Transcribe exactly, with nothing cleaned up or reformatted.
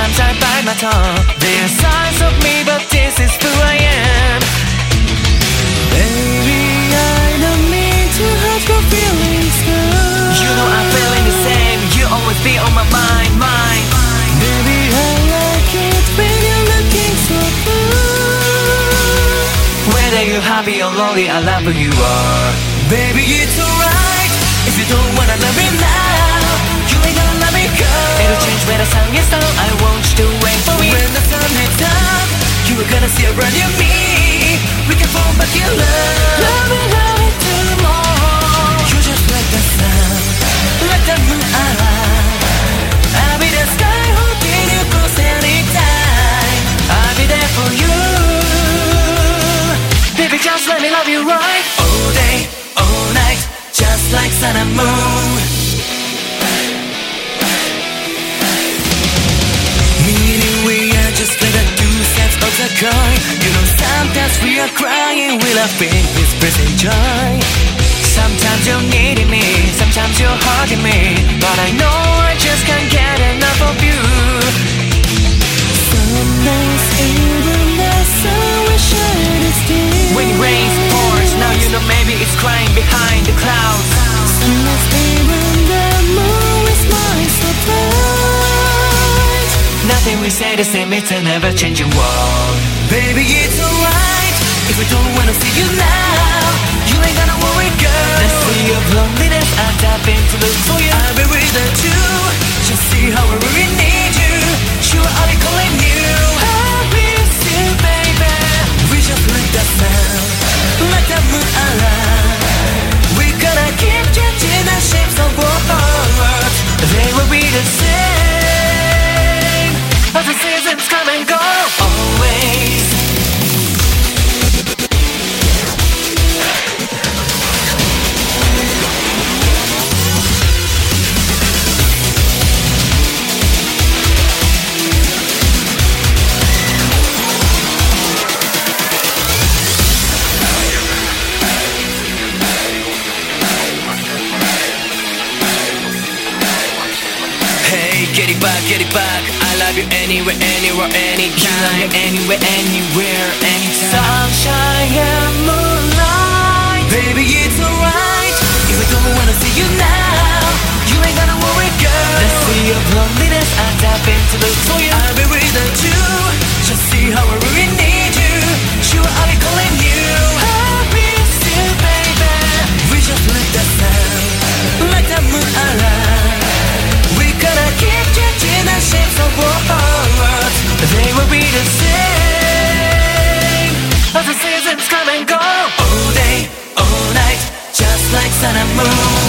sometimes I bite my tongue. There are signs of me, but this is who I am. Baby, I don't mean to hurt your feelings now. You know I'm feeling the same. You always be on my mind, mind. Baby, I like it when you're looking so good. Whether you're happy or lonely, I love who you are. Baby, it's alright if you don't wanna love me now. You ain't gonna let me go. It'll change when the sun gets down. I want you to wait for me. When the sun heads up, you are gonna see a brand new me. We can fall back in love. Love me, love me tomorrow. You just like the sun, like the moon. I'll be the sky holding you close anytime. I'll be there for you. Baby, just let me love you right. All day, all night, just like sun and moon. Meaning we are just like the two sides of the coin. You know sometimes we are crying, we laughing, expressing joy. Sometimes you're needing me, sometimes you're hugging me, but I know I just can't get enough of you. Some nights even the sun will shine its tears. When it rains, pours, now you know maybe it's crying behind the clouds. Some nights even the moon will smile so bright. Nothing we say the same, it's a never-changing world. Baby, it's alright if we don't wanna see you now. You ain't gonna worry, girl. The sea of loneliness, I dive in to look for you. I'll be with her too. Just see how I really need you. Sure, I'll be calling you. I miss you, baby. We just like the sun, like the moon around. We're gonna keep changing the shapes of our hearts. They will be the same as the seasons come and go. Always. Get it back, get it back. I love you anywhere, anywhere, anytime. You love me anywhere, anywhere, anytime. Sunshine and moonlight. Baby, it's alright if I don't wanna see you now. You ain't gonna worry, girl. The sea of loneliness, I dive in to look for you. I'll be with her too. Just see how I really need you. Sure, I'll be calling you. I miss you, baby. We just like the sun, like the moon around. We're gonna keep changing the shapes of our hearts. They will be the same as the seasons come and go. All day, all night, just like sun and moon.